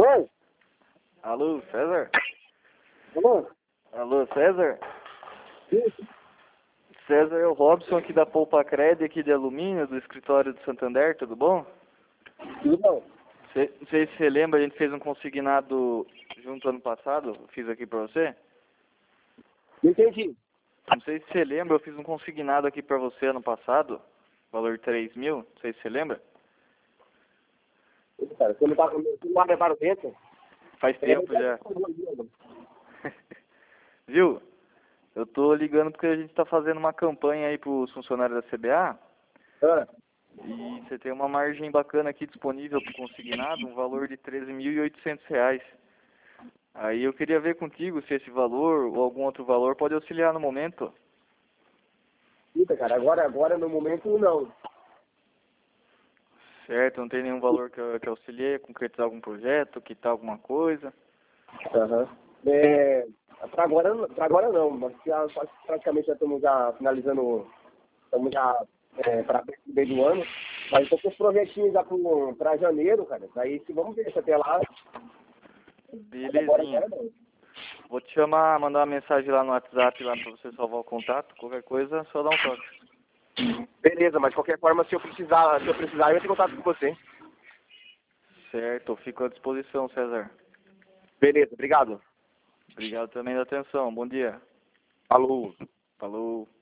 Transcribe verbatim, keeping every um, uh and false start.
Alô? Alô, César? Alô? Alô, César? Isso? César, é o Robson aqui da Poupa Cred, aqui de alumínio, do escritório do Santander, tudo bom? Tudo bom? Cê, não sei se você lembra, a gente fez um consignado junto ano passado, eu fiz aqui pra você. Não entendi. Não sei se você lembra, eu fiz um consignado aqui pra você ano passado, valor três mil, não sei se você lembra. Ih, cara, você não tá com você não vai levar o dentro? Faz tempo já. Viu? Eu tô ligando porque a gente tá fazendo uma campanha aí pros funcionários da C B A. Ah, E você tem uma margem bacana aqui disponível para consignado, um valor de treze mil e oitocentos reais. Aí eu queria ver contigo se esse valor ou algum outro valor pode auxiliar no momento. puta, cara, agora, agora no momento não. Certo? Não tem nenhum valor que, que auxilie a concretizar algum projeto, quitar alguma coisa. Aham. É, pra agora, pra agora não, mas já, praticamente já estamos já finalizando, estamos já é, para o meio do ano. Mas estou com os projetinhos já para janeiro, cara. Daí se vamos ver se até lá. Agora, Belezinha. agora não. Vou te chamar, mandar uma mensagem lá no WhatsApp lá para você salvar o contato. Qualquer coisa, só dá um toque. Beleza, mas de qualquer forma, se eu precisar, se eu precisar, eu entro em contato com você. Certo, eu fico à disposição, César. Beleza, obrigado. Obrigado também da atenção. Bom dia. Falou. Falou.